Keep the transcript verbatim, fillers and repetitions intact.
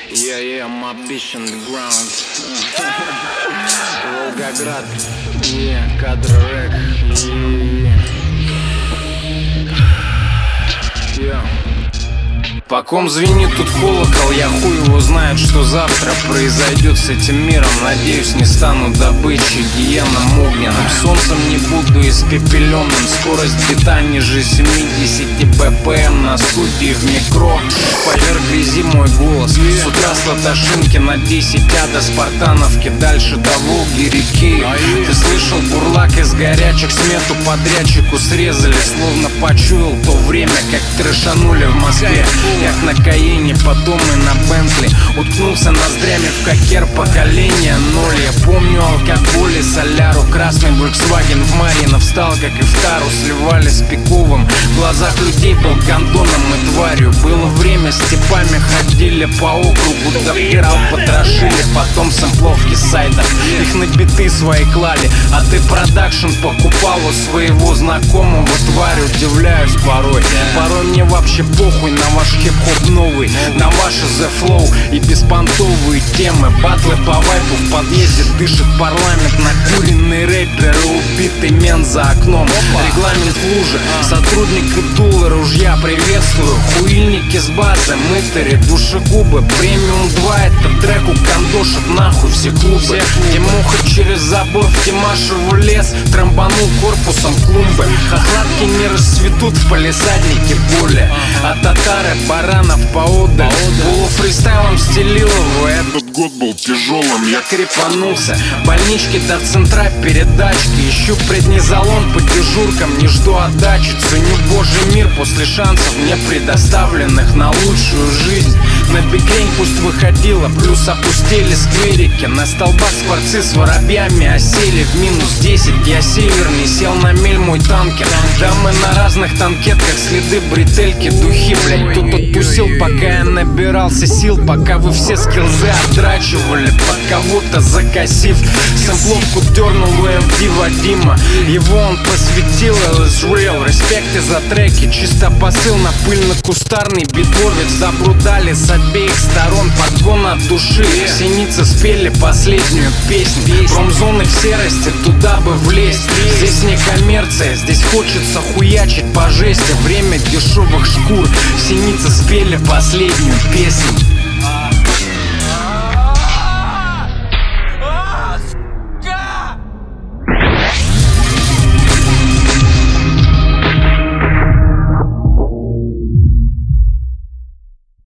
Yeah, yeah, my bitch on the ground. Волгоград, yeah, кадр рэк, yeah, yeah. По ком звенит тут колокол, я хуй его знает, что завтра произойдет с этим миром. Надеюсь, не стану добычей, гиеном огненным. Солнцем не буду испепеленным. Скорость бита ниже семидесяти бэ пэ эм на студии в микро. Поверх грязи мой голос. С утра с Латашинки на десять а до Спартановки, дальше до Волги реки. Ты слышал, бурлак из горячих, смету подрядчику срезали. Словно почуял то время, как трэшанули в Москве. Как на Каине, потом и на Бентли. Уткнулся ноздрями в кокер поколения ноль. Я помню алкоголь и соляру. Красный Volkswagen в Марьино встал, как и в тару. Сливали с Пиковым. В глазах людей был гондоном и тварью. Было время, степами ходили по округу. До пирал потрошили, потом сэмпловки сайтов. Их на биты свои клали. А ты продакшн покупал у своего знакомого. Тварь, удивляюсь порой. Порой мне вообще похуй на ваш хип-хоп новый, на ваши The Flow и беспонтовые темы. Батлы по вайпу в подъезде дышит парламент. Накуренный рэпер и убитый мент за окном. Регламент в луже, сотрудник и дулы ружья приветствую. Хуильники с базы, мытари, душегубы. Премиум два, это трек укандошит нахуй все клубы. Тимуха через забор в Тимашеву лес. Трамбанул корпусом клумбы. Хохлатки не расцветут в палисаднике боли. А татары баранов поодаль. Полуфристайлом стелил его. Этот год был тяжелым, я крепанулся. Больнички до центра передачки. Ищу преднизолон по дежуркам, не жду отдачи. Ценю божий мир после шансов мне предоставленных на лучшую жизнь. На бигрень пусть выходила, плюс опустили скверики. На столбах скворцы с воробьями осели в минус десять. Я северный, сел на мель мой танкер. Да мы на разных танкетках, следы бретельки, духи, блять. Тут отпустил, пока я набирался сил. Пока вы все скиллзы отдрачивали, под кого-то закосив. Сэмпловку дернул у эм ди Вадима. Его он посвятил, эл эс Real. Респекты за треки, чисто посыл на пыльно-кустарный битворец. Забрудали с обеих сторон, подгон от души. Синицы спели последнюю песню. Промзоны в серости, туда бы влезть. Здесь не коммерция, здесь хочется хуячить по жести. Время дешевых шкур. Синицы спели последнюю песню.